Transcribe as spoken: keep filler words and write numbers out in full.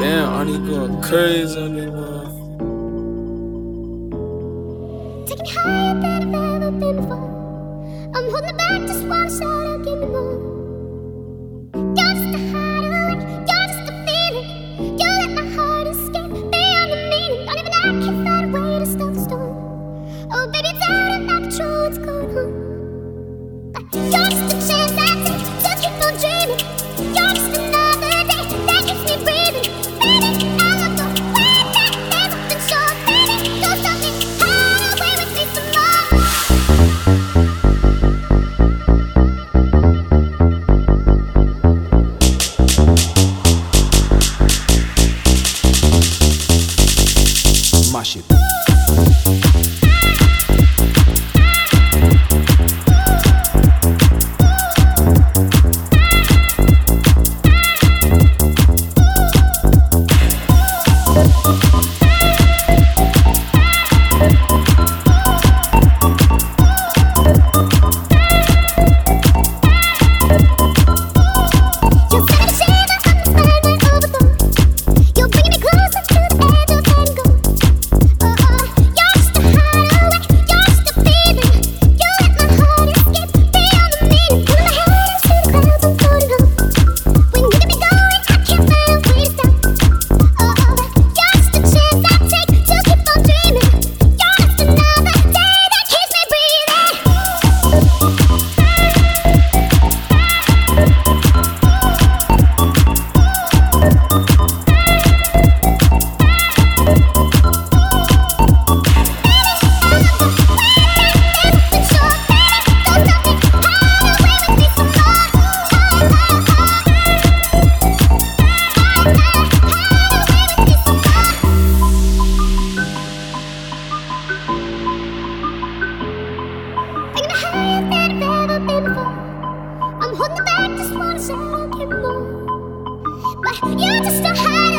Damn, Arnie going crazy on me, man. Take me higher than I've ever been before. I'm holding back, just wanna shout out, give me more. You're just a hideaway, you're just a feeling. You let my heart escape beyond the meaning. Not even I can find a way to stop the storm. Oh baby, it's out of my control, what's going on? But you're just a chance I take to keep on dreaming. You're just another day that keeps me breathing. Baby, I love the way that there's nothing short. Baby, don't stop me, hide away with me some more. Mash it. I'm holding back, just wanna say I'll give more. But you're just a high.